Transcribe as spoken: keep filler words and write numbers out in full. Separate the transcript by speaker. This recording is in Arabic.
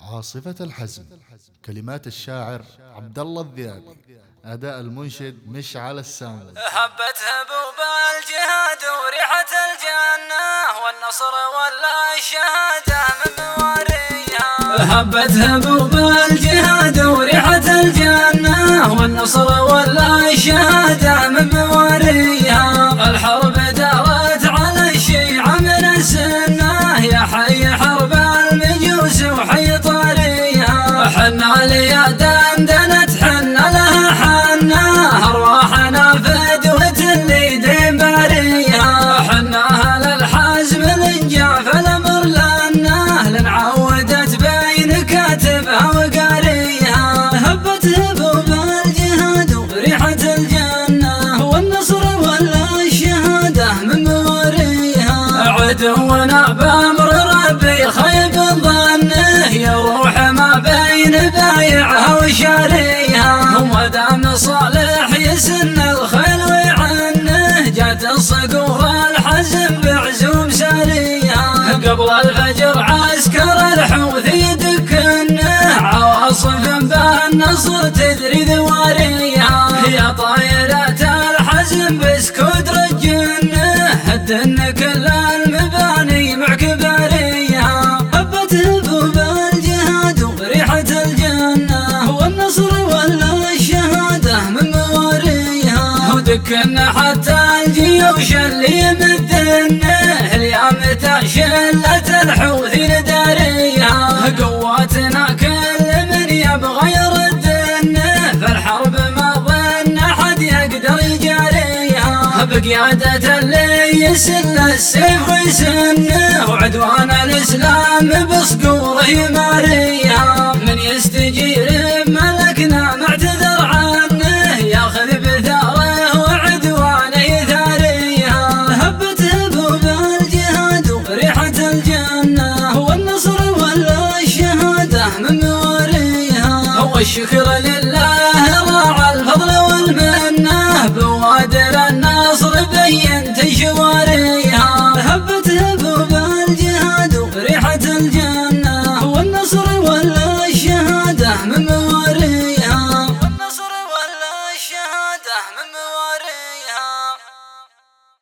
Speaker 1: عاصفة الحزم، كلمات الشاعر عبد الله الذيابي، أداء المنشد مشعل السامي.
Speaker 2: هبت هبوب الجهاد وريحة الجنة والنصر ولا الشهادة من مواريها. هبت هبوب الجهاد وريحة الجنة والنصر ولا الشهادة من مواريها. الحرب دارت على الشيعة من السنة، يا حي حرب المجوس وحي طاريها. حنا ليا دندنت حنا لها حنا، أرواحنا فدوة اللي دين باريها. حنا أهل الحزم الانجاف الأمر لنا، لنعودت بين كاتبها وقاريها. هبت هبوب الجهاد وريحة الجنة والنصر ولا الشهادة من مواريها. عدونا بأمر ربي خيب ظنه، يروح ما بين بايعها وشاريها. ودام صالح يسن الخيل ويعنه، جات الصقور الحزم بعزوم ساريها. قبل الفجر عسكر الحوثي يدكنه، عواصف بالنصر تدري ذواريها. يا طايرة الحزم بسكود رجنه، هدن كل المباني مع كباريها. هبت هبوب الجهاد وريحة الجنة والنصر ولا الشهادة من مواريها. ودكنا حتى الجيوش اللي يمدنه، اليوم شلة الحوثي نداريها. قواتنا كل من يبغى يردنه، فالحرب ما ظن احد يقدر يجاريها. بقيادة اللي يسن السيف ويسنه، وعدوان الاسلام بصقوره يماريها. من يستجير ملكنا معتذر عنه، ياخذ بثاره وعدوانه يثاريها. هبت هبوب الجهاد وريحة الجنة والنصر ولا الشهادة من مواريها. والشكر